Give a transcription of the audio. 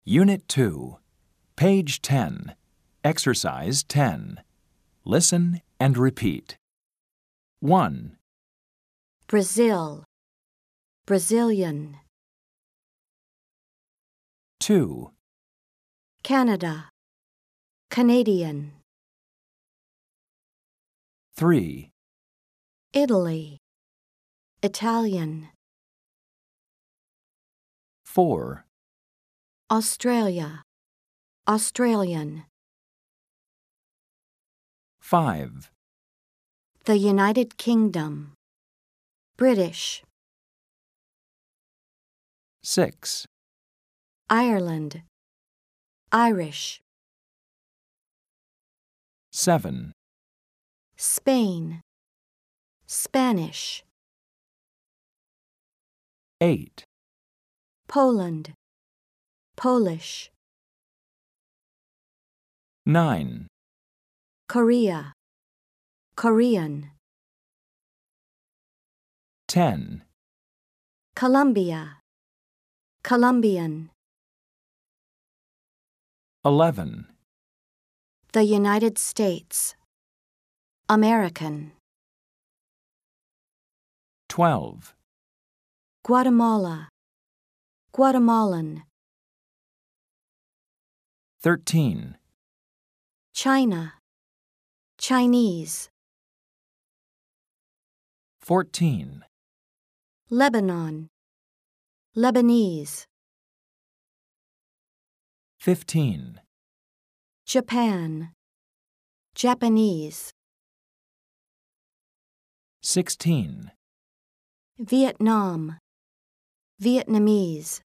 Unit 2, page 10, exercise 10. Listen and repeat. 1, Brazil, Brazilian. 2, Canada, Canadian. 3, Italy, Italian. 4, Australia, Australian. 5, The United Kingdom, British. 6, Ireland, Irish. 7, Spain, Spanish. 8, Poland, Polish. 9, Korea, Korean. 10, Colombia, Colombian. 11, The United States, American. 12, Guatemala, Guatemalan. 13, China, Chinese. 14, Lebanon, Lebanese. 15, Japan, Japanese. 16, Vietnam, Vietnamese.